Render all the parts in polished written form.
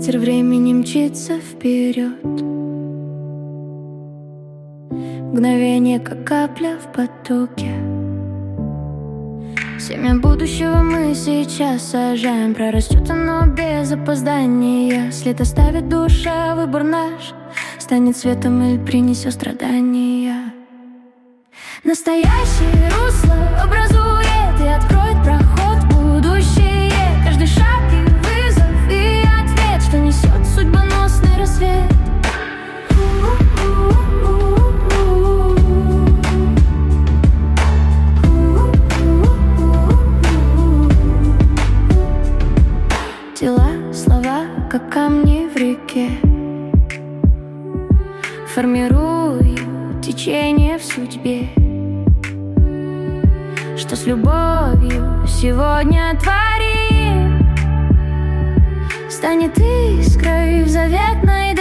Ветер времени мчится вперед. Мгновение, как капля в потоке. Семя будущего мы сейчас сажаем. Прорастет оно без опоздания. След оставит душа, выбор наш. Станет светом или принесет страдания. Настоящее русло образует и откроет проход в будущее. Каждый шаг и вызов, и ответ, что несет судьбоносный рассвет. Дела, слова, как камни в реке, формируют течение в судьбе. Что с любовью сегодня творим, станет искрой в заветной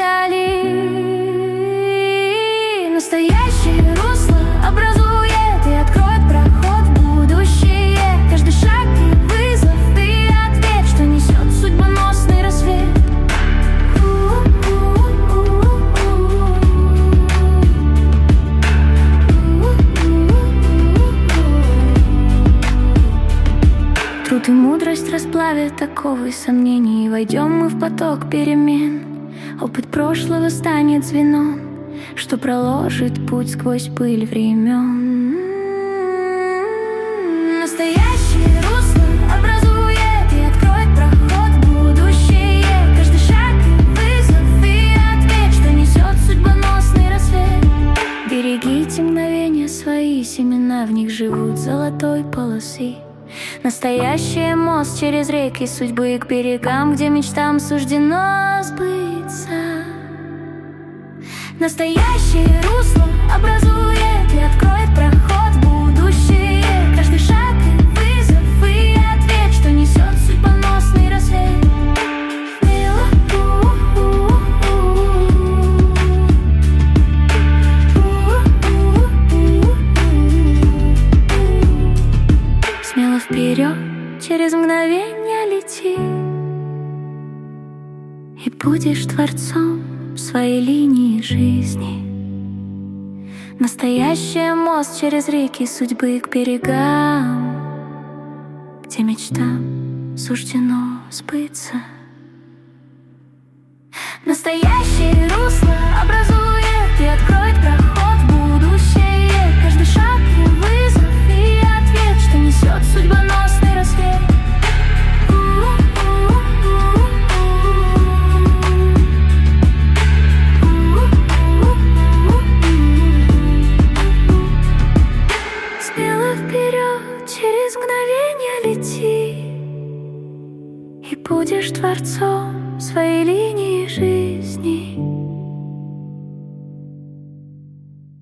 дали. Настоящее русло образует и откроет проход в будущее. Каждый шаг и вызов, и ответ, что несет судьбоносный рассвет. Труд и мудрость расплавят оковы сомнений. Войдем мы в поток перемен. Опыт прошлого станет звеном, что проложит путь сквозь пыль времен. Настоящее русло образует и откроет проход в будущее. Каждый шаг и вызов, и ответ, что несет судьбоносный рассвет. Берегите мгновения свои, семена в них живут золотой полосы. Настоящий мост через реки судьбы к берегам, где мечтам суждено сбыться. Настоящее русло образует и откроет проход в будущее. Каждый шаг и вызов, и ответ, что несет судьбоносный рассвет. Смело вперед, через мгновение лети, и будешь творцом своей линии жизни. Настоящий мост через реки судьбы к берегам, где мечтам суждено сбыться. Настоящее русло образует и откроет проход в будущее. Каждый шаг и вызов, и ответ, что несет судьбоносный рассвет. Смело вперед, через мгновение лети, и будешь творцом своей линии жизни.